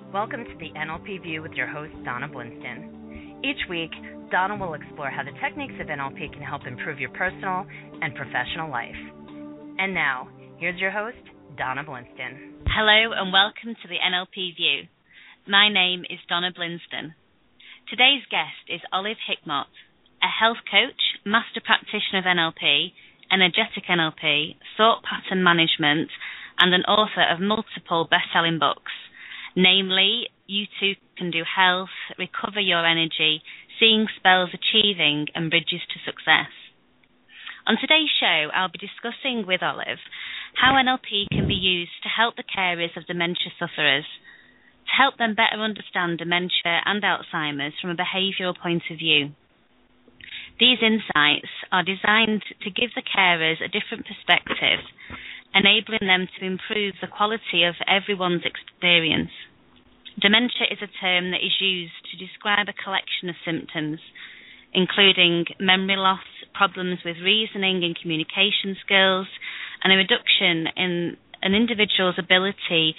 Welcome to the NLP View with your host, Donna Blinston. Each week, Donna will explore how the techniques of NLP can help improve your personal and professional life. And now, here's your host, Donna Blinston. Hello and welcome to the NLP View. My name is Donna Blinston. Today's guest is Olive Hickmott, a health coach, master practitioner of NLP, energetic NLP, thought pattern management, and an author of multiple best-selling books, namely You Too Can Do Health, Recover Your Energy, Seeing Spells Achieving, and Bridges to Success. On today's show, I'll be discussing with Olive how NLP can be used to help the carers of dementia sufferers, to help them better understand dementia and Alzheimer's from a behavioural point of view. These insights are designed to give the carers a different perspective, enabling them to improve the quality of everyone's experience. Dementia is a term that is used to describe a collection of symptoms, including memory loss, problems with reasoning and communication skills, and a reduction in an individual's abilities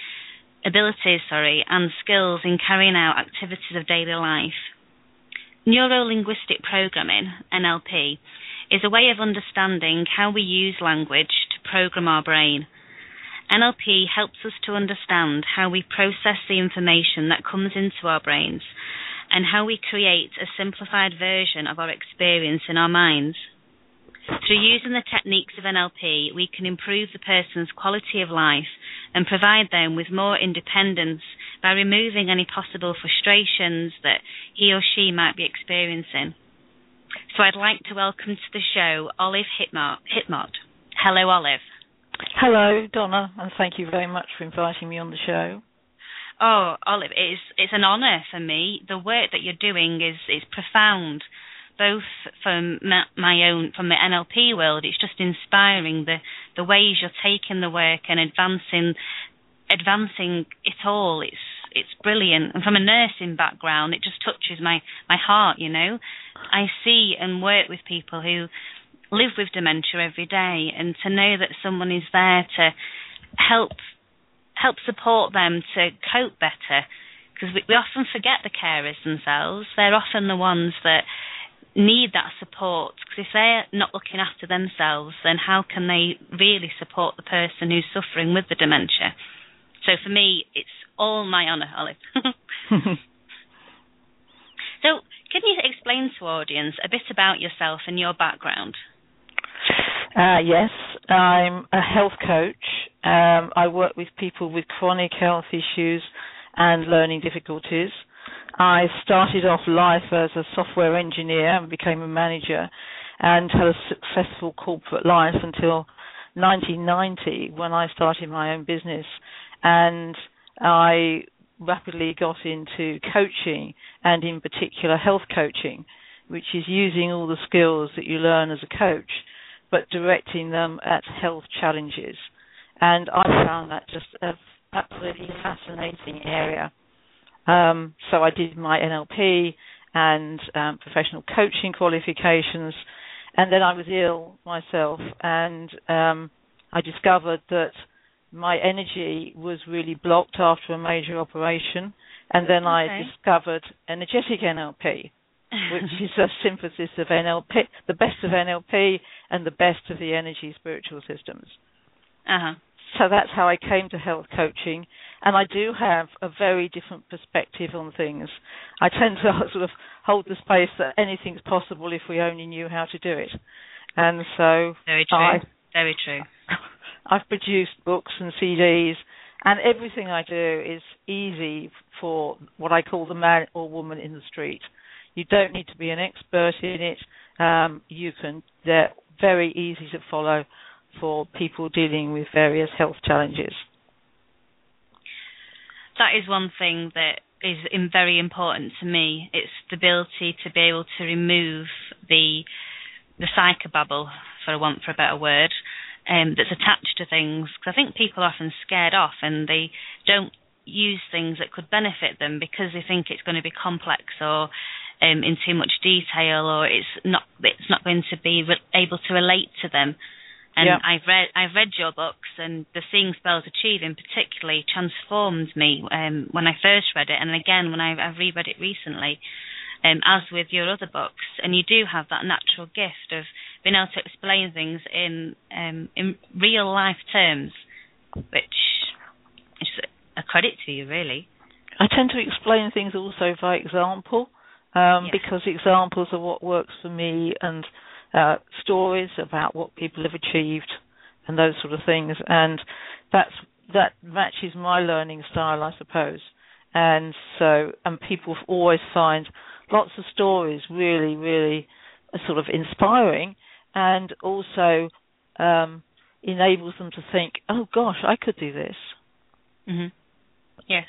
and skills in carrying out activities of daily life. Neuro-linguistic programming, NLP, is a way of understanding how we use language to program our brain. NLP helps us to understand how we process the information that comes into our brains and how we create a simplified version of our experience in our minds. Through using the techniques of NLP, we can improve the person's quality of life and provide them with more independence by removing any possible frustrations that he or she might be experiencing. So I'd like to welcome to the show Olive Hickmott. Hello, Olive. Hello, Donna, and thank you very much for inviting me on the show. Oh, Olive, it's an honour for me. The work that you're doing is profound, both from from the NLP world. It's just inspiring the ways you're taking the work and advancing it all. It's brilliant. And from a nursing background, it just touches my heart, you know. I see and work with people who live with dementia every day, and to know that someone is there to help support them to cope better, because we often forget the carers themselves. They're often the ones that need that support, because if they're not looking after themselves, then how can they really support the person who's suffering with the dementia? So for me, it's all my honour, Olive. So can you explain to our audience a bit about yourself and your background? Yes, I'm a health coach. I work with people with chronic health issues and learning difficulties. I started off life as a software engineer and became a manager and had a successful corporate life until 1990 when I started my own business. And I rapidly got into coaching, and in particular health coaching, which is using all the skills that you learn as a coach but directing them at health challenges. And I found that just an absolutely fascinating area. So I did my NLP and professional coaching qualifications, and then I was ill myself, and I discovered that my energy was really blocked after a major operation, and then I discovered energetic NLP, which is a synthesis of NLP, the best of NLP and the best of the energy spiritual systems. Uh-huh. So that's how I came to health coaching, and I do have a very different perspective on things. I tend to sort of hold the space that anything's possible if we only knew how to do it. And so very true. Very true. I've produced books and CDs, and everything I do is easy for what I call the man or woman in the street. You don't need to be an expert in it. They're very easy to follow for people dealing with various health challenges. That is one thing that is very important to me. It's the ability to be able to remove the psychobabble, for want for a better word, that's attached to things. Because I think people are often scared off and they don't use things that could benefit them because they think it's going to be complex or in too much detail, or it's not going to be able to relate to them. And yeah. I've read your books, and the Seeing Spells Achieving particularly transformed me when I first read it, and again when I've reread it recently, as with your other books. And you do have that natural gift of being able to explain things in real life terms, which is a credit to you, really. I tend to explain things also by example, because examples are what works for me, and stories about what people have achieved and those sort of things, and that matches my learning style, I suppose. And people always find lots of stories really, really sort of inspiring, and also enables them to think, oh gosh, I could do this. Mm-hmm. Yes.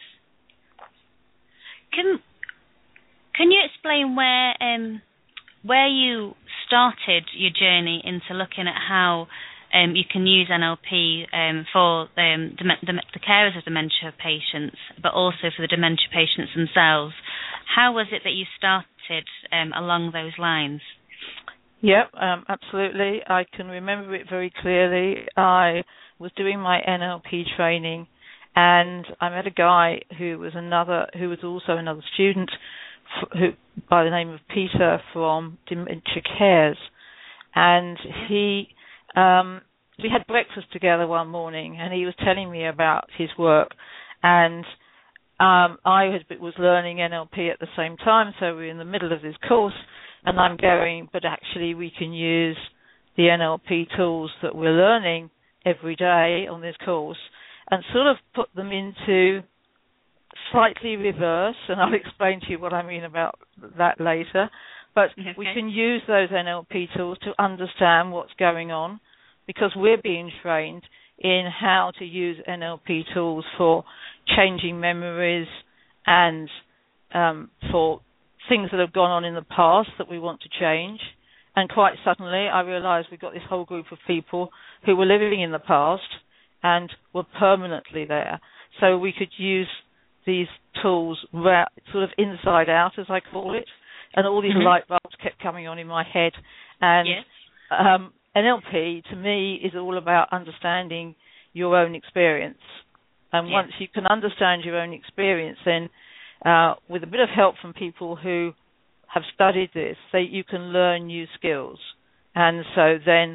Can you explain where you started your journey into looking at how you can use NLP for the carers of dementia patients, but also for the dementia patients themselves? How was it that you started along those lines? Yep, absolutely. I can remember it very clearly. I was doing my NLP training, and I met a guy who was also another student, who by the name of Peter from Dementia Cares, and we had breakfast together one morning, and he was telling me about his work, and I was learning NLP at the same time, so we were in the middle of this course, and I'm going, but actually we can use the NLP tools that we're learning every day on this course and sort of put them into slightly reverse, and I'll explain to you what I mean about that later. But we can use those NLP tools to understand what's going on, because we're being trained in how to use NLP tools for changing memories and for things that have gone on in the past that we want to change. And quite suddenly I realized we've got this whole group of people who were living in the past and were permanently there. So we could use these tools sort of inside out, as I call it, and all these light bulbs kept coming on in my head. And NLP, to me, is all about understanding your own experience. And once you can understand your own experience, then with a bit of help from people who have studied this, you can learn new skills. And so then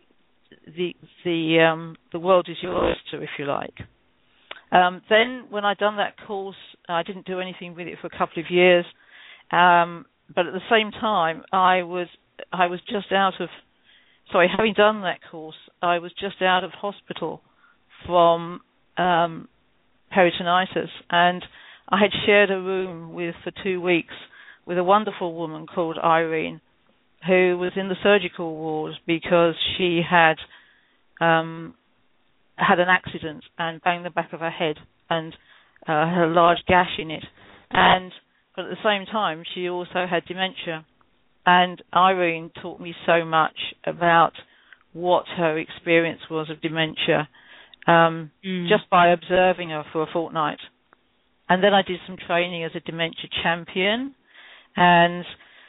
the world is your oyster, if you like. Then when I'd done that course, I didn't do anything with it for a couple of years. But at the same time, having done that course, I was just out of hospital from peritonitis, and I had shared a room for 2 weeks with a wonderful woman called Irene, who was in the surgical ward because she had had an accident and banged the back of her head and had a large gash in it. But at the same time, she also had dementia. And Irene taught me so much about what her experience was of dementia just by observing her for a fortnight. And then I did some training as a dementia champion, and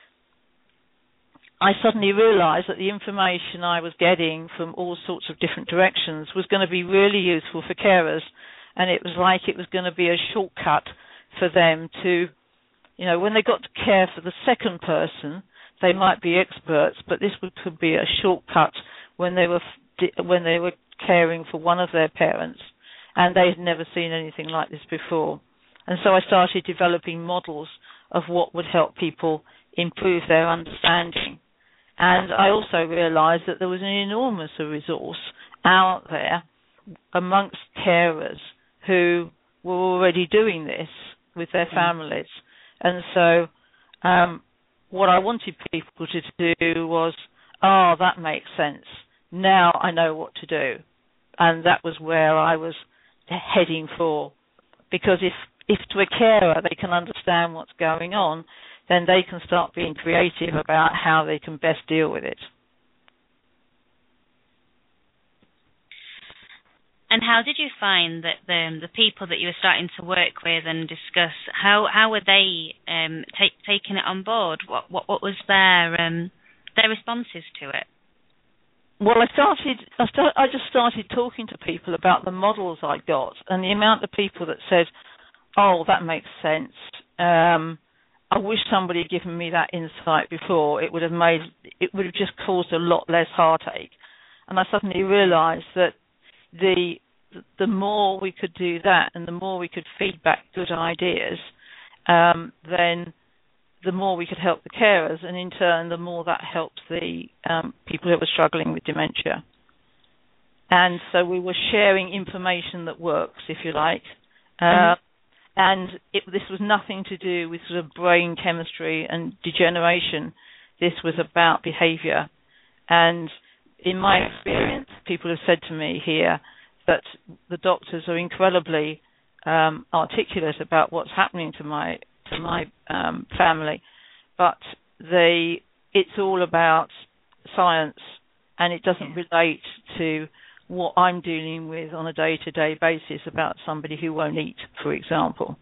I suddenly realized that the information I was getting from all sorts of different directions was going to be really useful for carers, and it was like it was going to be a shortcut for them to, when they got to care for the second person, they might be experts, but this could be a shortcut when they were caring for one of their parents, and they had never seen anything like this before. And so I started developing models of what would help people improve their understanding. And I also realized that there was an enormous resource out there amongst carers who were already doing this with their families. And so what I wanted people to do was, that makes sense. Now I know what to do. And that was where I was heading for. Because if to a carer they can understand what's going on, then they can start being creative about how they can best deal with it. And how did you find that the people that you were starting to work with and discuss, how were they taking it on board? What was their responses to it? Well, I just started talking to people about the models I got, and the amount of people that said, "Oh, that makes sense. I wish somebody had given me that insight before. It would have just caused a lot less heartache." And I suddenly realised that the more we could do that, and the more we could feed back good ideas, then the more we could help the carers, and in turn, the more that helped the people who were struggling with dementia. And so we were sharing information that works, if you like. And this was nothing to do with sort of brain chemistry and degeneration. This was about behaviour. And in my experience, people have said to me here that the doctors are incredibly articulate about what's happening to my family, but it's all about science, and it doesn't relate to what I'm dealing with on a day-to-day basis about somebody who won't eat, for example.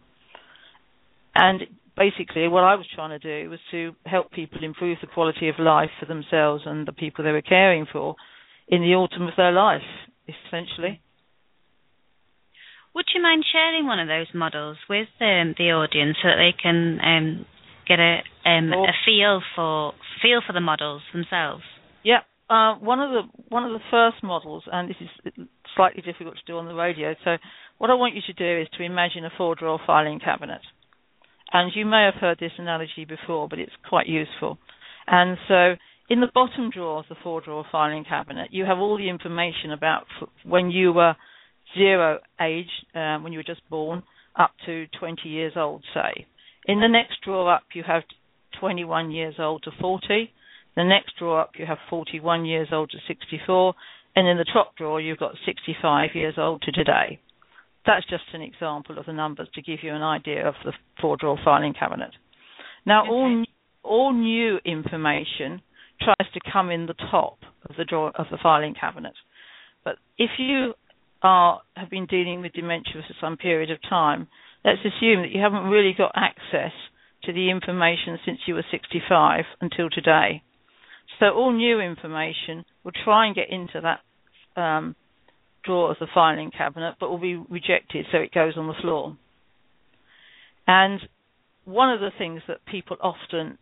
And basically what I was trying to do was to help people improve the quality of life for themselves and the people they were caring for in the autumn of their life, essentially. Would you mind sharing one of those models with the audience so that they can get a feel for the models themselves? Yeah. One of the first models, and this is slightly difficult to do on the radio, so what I want you to do is to imagine a 4-drawer filing cabinet. And you may have heard this analogy before, but it's quite useful. And so in the bottom drawer of the 4-drawer filing cabinet, you have all the information about when you were 0 age, when you were just born, up to 20 years old, say. In the next drawer up, you have 21 years old to 40. The next drawer up, you have 41 years old to 64. And in the top drawer, you've got 65 years old to today. That's just an example of the numbers to give you an idea of the 4-drawer filing cabinet. Now, all new information tries to come in the top of the drawer of the filing cabinet. But if you have been dealing with dementia for some period of time, let's assume that you haven't really got access to the information since you were 65 until today. So all new information will try and get into that drawer of the filing cabinet, but will be rejected, so it goes on the floor. And one of the things that people often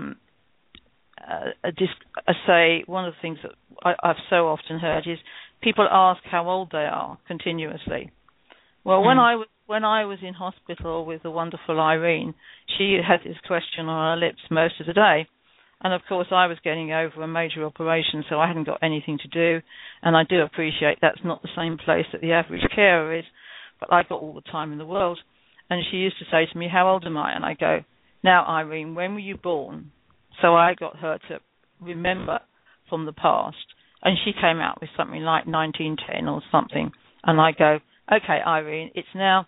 say, one of the things that I've so often heard is people ask how old they are continuously. Well, when I was in hospital with the wonderful Irene, she had this question on her lips most of the day. And, of course, I was getting over a major operation, so I hadn't got anything to do. And I do appreciate that's not the same place that the average carer is, but I've got all the time in the world. And she used to say to me, "How old am I?" And I go, "Now, Irene, when were you born?" So I got her to remember from the past. And she came out with something like 1910 or something. And I go, "Okay, Irene, it's now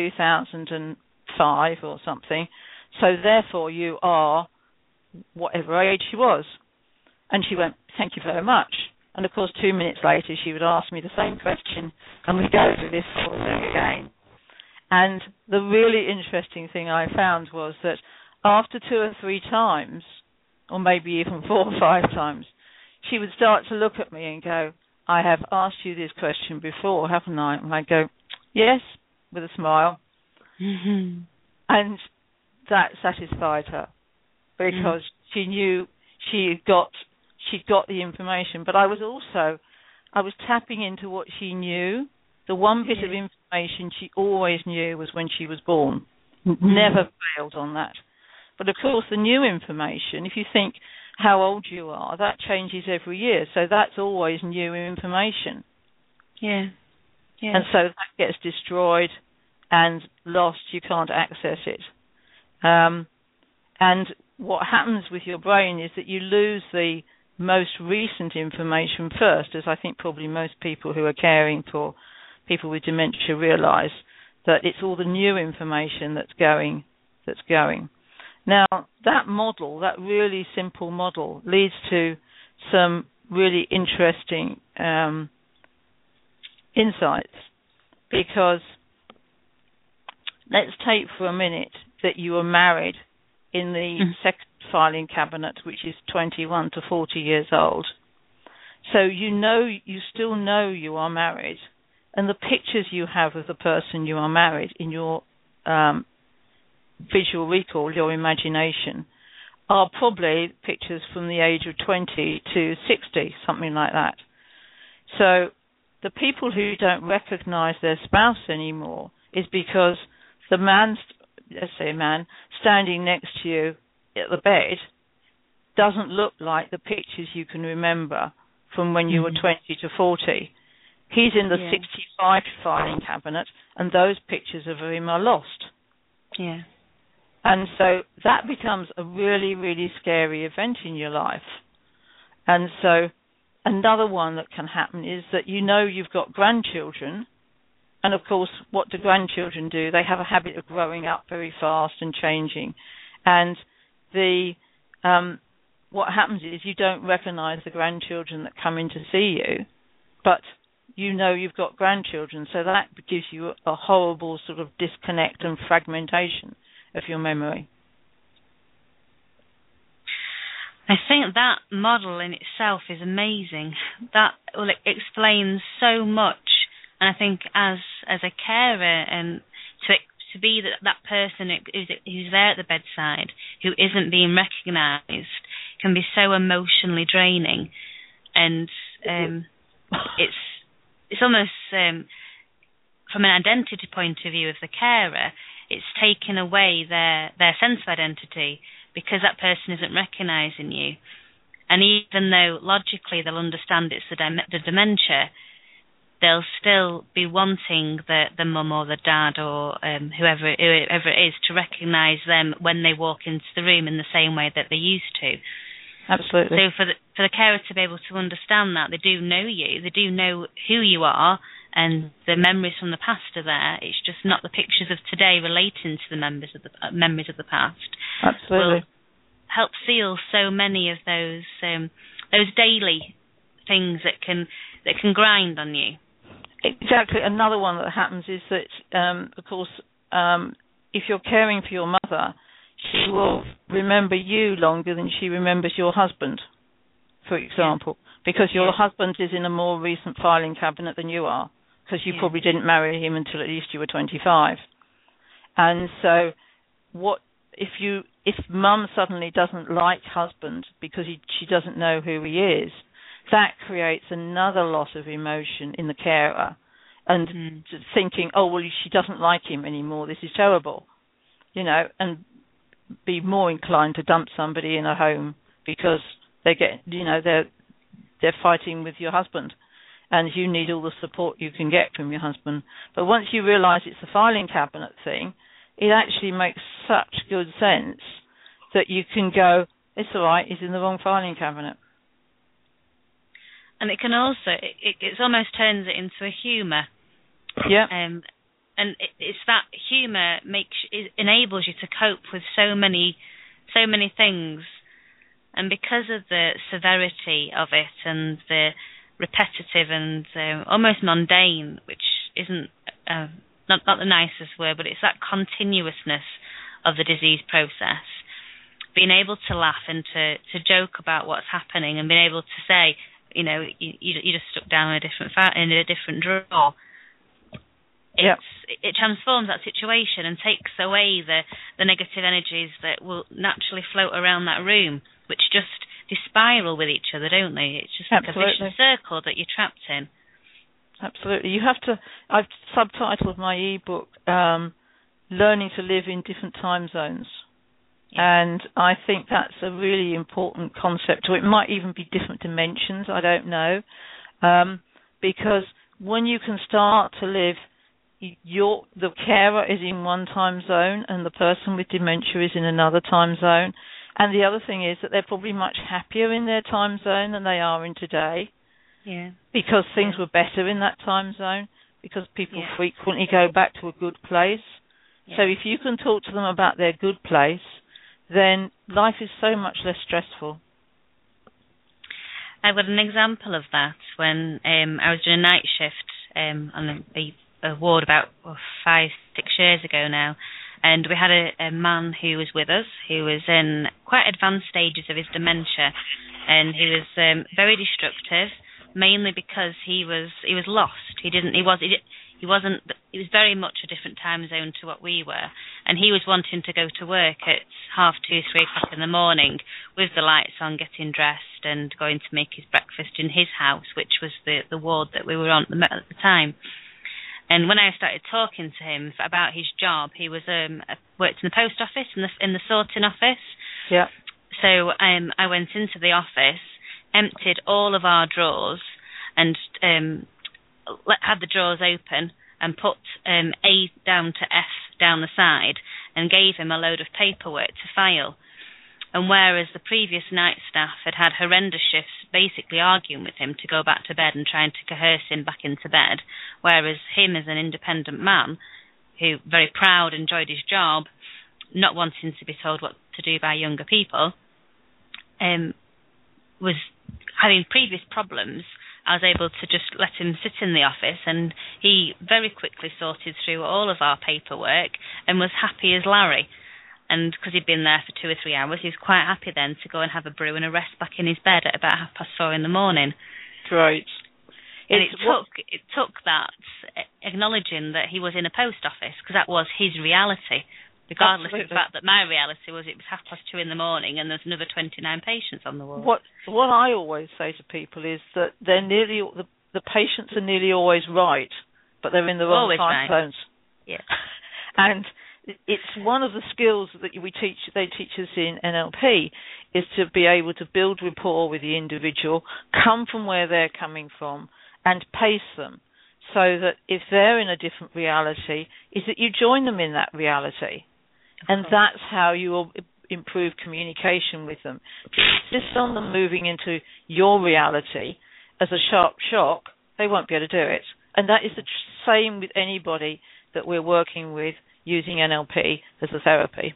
2005 or something. So, therefore, you are whatever age she was." And she went, "Thank you very much." And of course 2 minutes later she would ask me the same question, and we'd go through this whole thing again. And the really interesting thing I found was that after 2 or 3 times, or maybe even 4 or 5 times, she would start to look at me and go, "I have asked you this question before, haven't I?" And I'd go, "Yes," with a smile. Mm-hmm. And that satisfied her, because she knew she'd got the information. But I was tapping into what she knew. The one bit of information she always knew was when she was born. Never failed on that. But of course, the new information, if you think how old you are, that changes every year. So that's always new information. Yeah. And so that gets destroyed and lost. You can't access it. And what happens with your brain is that you lose the most recent information first, as I think probably most people who are caring for people with dementia realise, that it's all the new information that's going. Now, that model, that really simple model, leads to some really interesting insights, because let's take for a minute that you were married in the second filing cabinet, which is 21 to 40 years old. So you still know you are married, and the pictures you have of the person you are married in your visual recall, your imagination, are probably pictures from the age of 20 to 60, something like that. So the people who don't recognize their spouse anymore is because the man, let's say a man, standing next to you at the bed doesn't look like the pictures you can remember from when you were 20 to 40. He's in the 65 filing cabinet, and those pictures of him are lost. Yeah. And so that becomes a really, really scary event in your life. And so another one that can happen is that you've got grandchildren, and of course, what do grandchildren do? They have a habit of growing up very fast and changing. And what happens is you don't recognize the grandchildren that come in to see you, but you've got grandchildren, so that gives you a horrible sort of disconnect and fragmentation of your memory. I think that model in itself is amazing. It explains so much, and I think as a carer, and to be that person who's there at the bedside, who isn't being recognised, can be so emotionally draining, and it's almost from an identity point of view of the carer, it's taken away their sense of identity because that person isn't recognising you. And even though logically they'll understand it's the dementia, they'll still be wanting the mum or the dad or whoever it is to recognise them when they walk into the room in the same way that they used to. Absolutely. So for the carer to be able to understand that, they do know you, they do know who you are, and the memories from the past are there. It's just not the pictures of today relating to the memories of the past. Absolutely. Will help seal so many of those daily things that can grind on you. Exactly. Another one that happens is that, of course, if you're caring for your mother, she will remember you longer than she remembers your husband, for example, because your husband is in a more recent filing cabinet than you are, because you probably didn't marry him until at least you were 25. And so if mum suddenly doesn't like husband because she doesn't know who he is, that creates another loss of emotion in the carer, and thinking, oh, well, she doesn't like him anymore, this is terrible, and be more inclined to dump somebody in a home because they're fighting with your husband, and you need all the support you can get from your husband. But once you realise it's a filing cabinet thing, it actually makes such good sense that you can go, it's all right, he's in the wrong filing cabinet. And it can also, it almost turns it into a humour. Yeah. And it's that humour enables you to cope with so many things, and because of the severity of it and the repetitive and almost mundane, which isn't not the nicest word, but it's that continuousness of the disease process. Being able to laugh and to joke about what's happening, and being able to say, you just stuck down in a different drawer. It transforms that situation and takes away the negative energies that will naturally float around that room, which just they spiral with each other, don't they? It's just like a vicious circle that you're trapped in. Absolutely. You have to. I've subtitled my ebook "Learning to Live in Different Time Zones," and I think that's a really important concept. Or it might even be different dimensions. I don't know, because when you can start to live. The carer is in one time zone and the person with dementia is in another time zone. And the other thing is that they're probably much happier in their time zone than they are in today. Yeah. Because things were better in that time zone, because people frequently go back to a good place. Yeah. So if you can talk to them about their good place, then life is so much less stressful. I've got an example of that when I was doing a night shift on a ward about 5-6 years ago now, and we had a man who was with us who was in quite advanced stages of his dementia, and he was very destructive, mainly because he was lost. He was very much a different time zone to what we were, and he was wanting to go to work at 2:30, 3:00 in the morning with the lights on, getting dressed and going to make his breakfast in his house, which was the ward that we were on at the time. And when I started talking to him about his job, he was worked in the post office, in the sorting office. Yeah. So I went into the office, emptied all of our drawers, and had the drawers open and put A down to F down the side, and gave him a load of paperwork to file. And whereas the previous night staff had had horrendous shifts basically arguing with him to go back to bed and trying to coerce him back into bed, whereas him as an independent man, who very proud, enjoyed his job, not wanting to be told what to do by younger people, was having previous problems, I was able to just let him sit in the office, and he very quickly sorted through all of our paperwork and was happy as Larry. And because he'd been there for 2 or 3 hours, he was quite happy then to go and have a brew and a rest back in his bed at about 4:30 in the morning. Great. And it took that acknowledging that he was in a post office, because that was his reality, regardless of the fact that my reality was it was 2:30 in the morning and there's another 29 patients on the ward. What I always say to people is that they're nearly the patients are nearly always right, but they're in the wrong time zones. Yeah. And it's one of the skills that they teach us in NLP, is to be able to build rapport with the individual, come from where they're coming from, and pace them, so that if they're in a different reality, is that you join them in that reality. And that's how you will improve communication with them. If you insist on them moving into your reality as a sharp shock, they won't be able to do it. And that is the same with anybody that we're working with using NLP as a therapy.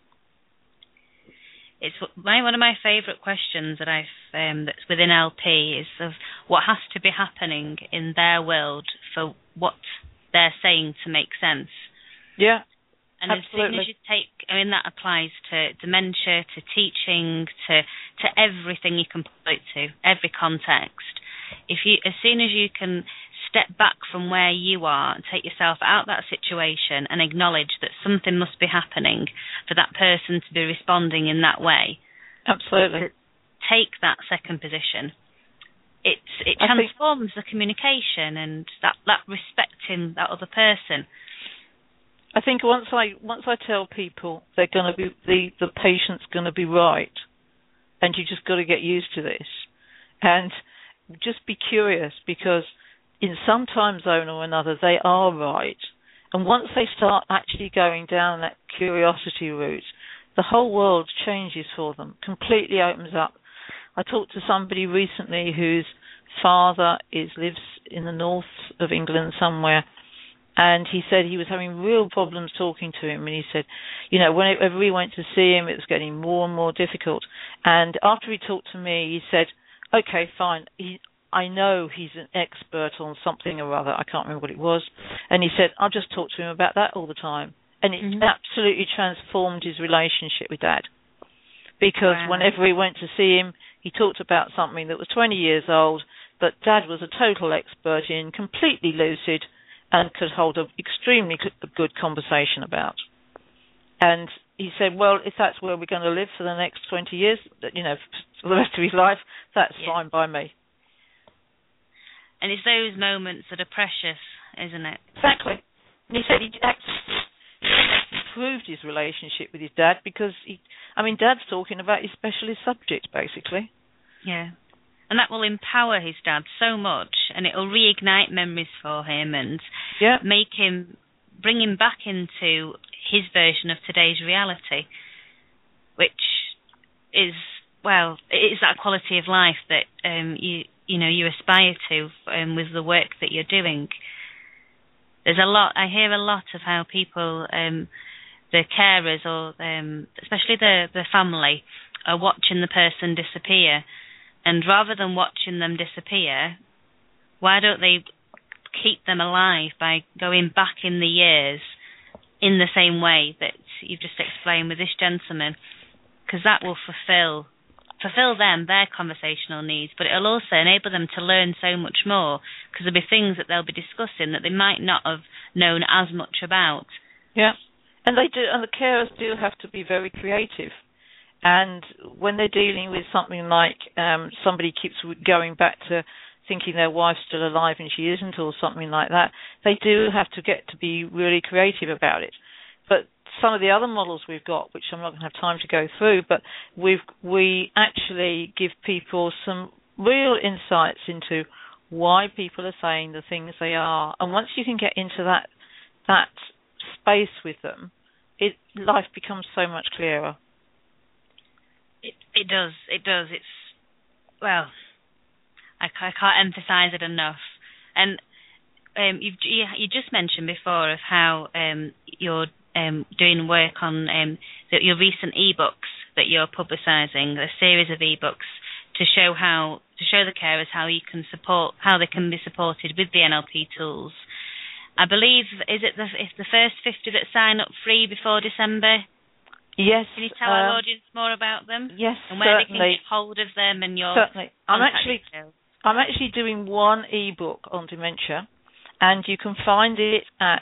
It's one of my favourite questions that that's within LP is of what has to be happening in their world for what they're saying to make sense. Yeah. And absolutely. As soon as you that applies to dementia, to teaching, to everything you can put it to, every context. As soon as you can step back from where you are and take yourself out of that situation and acknowledge that something must be happening for that person to be responding in that way. Absolutely. Take that second position. It transforms the communication and that respecting that other person. I think once I tell people they're going to be the patient's going to be right, and you just got to get used to this, and just be curious, because in some time zone or another they are right, and once they start actually going down that curiosity route, the whole world changes for them, completely opens up. I talked to somebody recently whose father lives in the north of England somewhere. And he said he was having real problems talking to him. And he said, whenever we went to see him, it was getting more and more difficult. And after he talked to me, he said, okay, fine. I know he's an expert on something or other. I can't remember what it was. And he said, I'll just talk to him about that all the time. And it absolutely transformed his relationship with Dad. Because whenever he went to see him, he talked about something that was 20 years old, that Dad was a total expert in, completely lucid, and could hold an extremely good conversation about. And he said, well, if that's where we're going to live for the next 20 years, for the rest of his life, that's fine by me. And it's those moments that are precious, isn't it? Exactly. And he said he improved his relationship with his dad because, Dad's talking about his specialist subject, basically. Yeah. And that will empower his dad so much, and it will reignite memories for him and bring him back into his version of today's reality, which is, it is that quality of life that you aspire to with the work that you're doing. I hear a lot of how people, the carers or especially the family, are watching the person disappear. And rather than watching them disappear, why don't they keep them alive by going back in the years in the same way that you've just explained with this gentleman? Because that will fulfill fulfill their conversational needs, but it'll also enable them to learn so much more, because there'll be things that they'll be discussing that they might not have known as much about. Yeah, and they do, and the carers do have to be very creative. And when they're dealing with something like somebody keeps going back to thinking their wife's still alive and she isn't, or something like that, they do have to get to be really creative about it. But some of the other models we've got, which I'm not going to have time to go through, but we actually give people some real insights into why people are saying the things they are. And once you can get into that space with them, life becomes so much clearer. It does. It's, well, I can't emphasise it enough. And you just mentioned before of how you're doing work on your recent ebooks that you're publicising, a series of ebooks to show the carers how they can be supported with the NLP tools. I believe, is it the first 50 that sign up free before December? Yes. Can you tell our audience more about them? Yes, and where certainly. they can get hold of them and your certainly. I'm details? actually doing one ebook on dementia, and you can find it at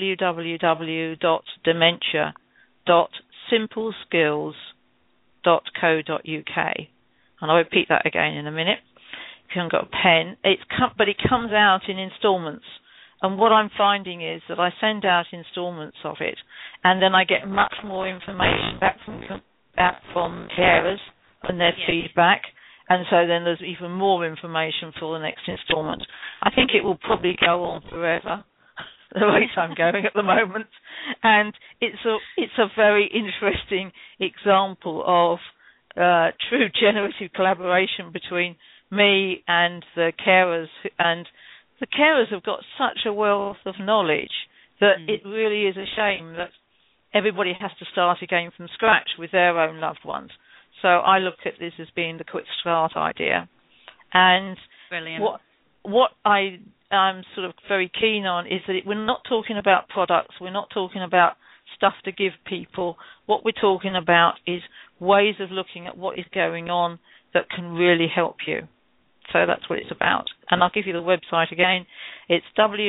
www.dementia.simpleskills.co.uk. And I'll repeat that again in a minute. If you haven't got a pen, but it comes out in instalments. And what I'm finding is that I send out instalments of it, and then I get much more information back from carers and their feedback, and so then there's even more information for the next instalment. I think it will probably go on forever, the rate I'm going at the moment, and it's a very interesting example of true generative collaboration between me and the carers, and the carers have got such a wealth of knowledge that it really is a shame that everybody has to start again from scratch with their own loved ones. So I look at this as being the quick start idea. And brilliant. What I am sort of very keen on is that we're not talking about products, we're not talking about stuff to give people. What we're talking about is ways of looking at what is going on that can really help you. So that's what it's about. And I'll give you the website again. It's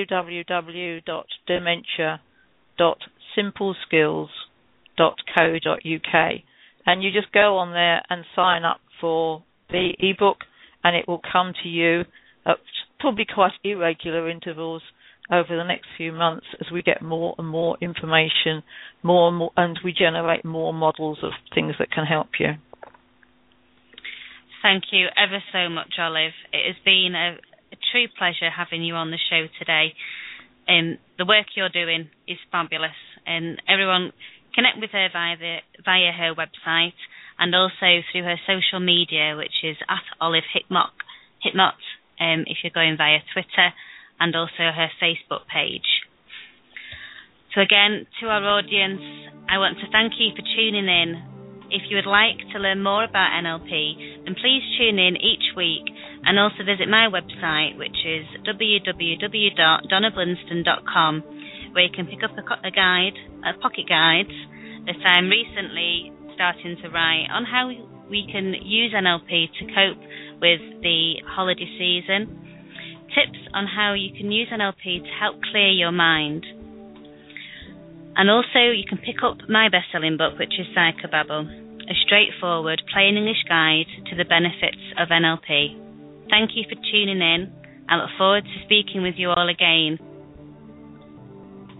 www.dementia.simpleskills.co.uk. And you just go on there and sign up for the ebook, and it will come to you at probably quite irregular intervals over the next few months as we get more and more information, more and more, and we generate more models of things that can help you. Thank you ever so much, Olive. It has been a true pleasure having you on the show today. The work you're doing is fabulous, and everyone connect with her via her website and also through her social media, which is at Olive Hickmott, if you're going via Twitter, and also her Facebook page. So again, to our audience, I want to thank you for tuning in. If you would like to learn more about NLP, then please tune in each week and also visit my website, which is www.donnablinston.com, where you can pick up a pocket guide that I'm recently starting to write on how we can use NLP to cope with the holiday season, tips on how you can use NLP to help clear your mind. And also you can pick up my best-selling book, which is Psychobabble, a straightforward, plain English guide to the benefits of NLP. Thank you for tuning in. I look forward to speaking with you all again